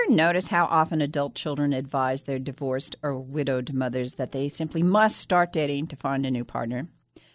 ever notice how often adult children advise their divorced or widowed mothers that they simply must start dating to find a new partner?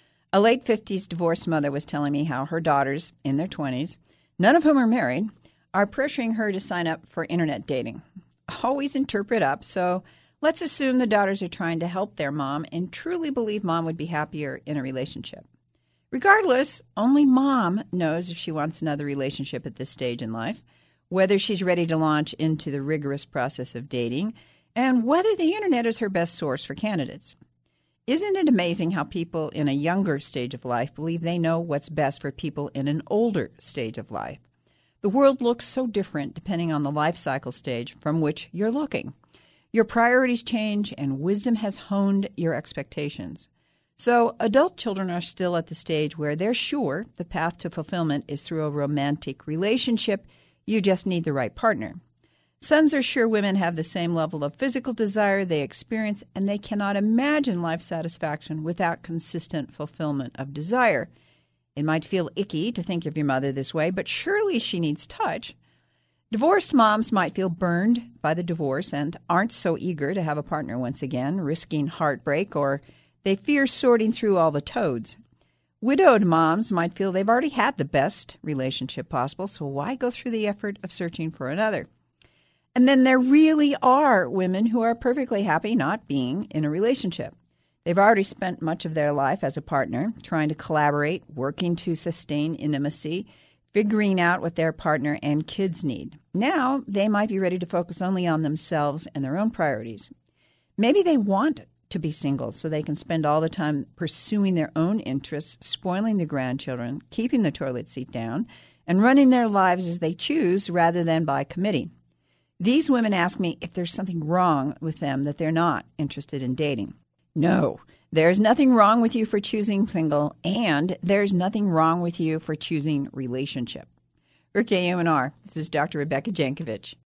A late 50s divorced mother was telling me how her daughters, in their 20s, none of whom are married, are pressuring her to sign up for internet dating. Always interpret up, so let's assume the daughters are trying to help their mom and truly believe mom would be happier in a relationship. Regardless, only mom knows if she wants another relationship at this stage in life, whether she's ready to launch into the rigorous process of dating, and whether the internet is her best source for candidates. Isn't it amazing how people in a younger stage of life believe they know what's best for people in an older stage of life? The world looks so different depending on the life cycle stage from which you're looking. Your priorities change, and wisdom has honed your expectations. So adult children are still at the stage where they're sure the path to fulfillment is through a romantic relationship. You just need the right partner. Sons are sure women have the same level of physical desire they experience, and they cannot imagine life satisfaction without consistent fulfillment of desire. It might feel icky to think of your mother this way, but surely she needs touch. Divorced moms might feel burned by the divorce and aren't so eager to have a partner once again, risking heartbreak, or they fear sorting through all the toads. Widowed moms might feel they've already had the best relationship possible, so why go through the effort of searching for another? And then there really are women who are perfectly happy not being in a relationship. They've already spent much of their life as a partner, trying to collaborate, working to sustain intimacy, figuring out what their partner and kids need. Now they might be ready to focus only on themselves and their own priorities. Maybe they want to be single so they can spend all the time pursuing their own interests, spoiling the grandchildren, keeping the toilet seat down, and running their lives as they choose rather than by committee. These women ask me if there's something wrong with them that they're not interested in dating. No, there's nothing wrong with you for choosing single, and there's nothing wrong with you for choosing relationship. For KUNR, this is Dr. Rebecca Jankovic.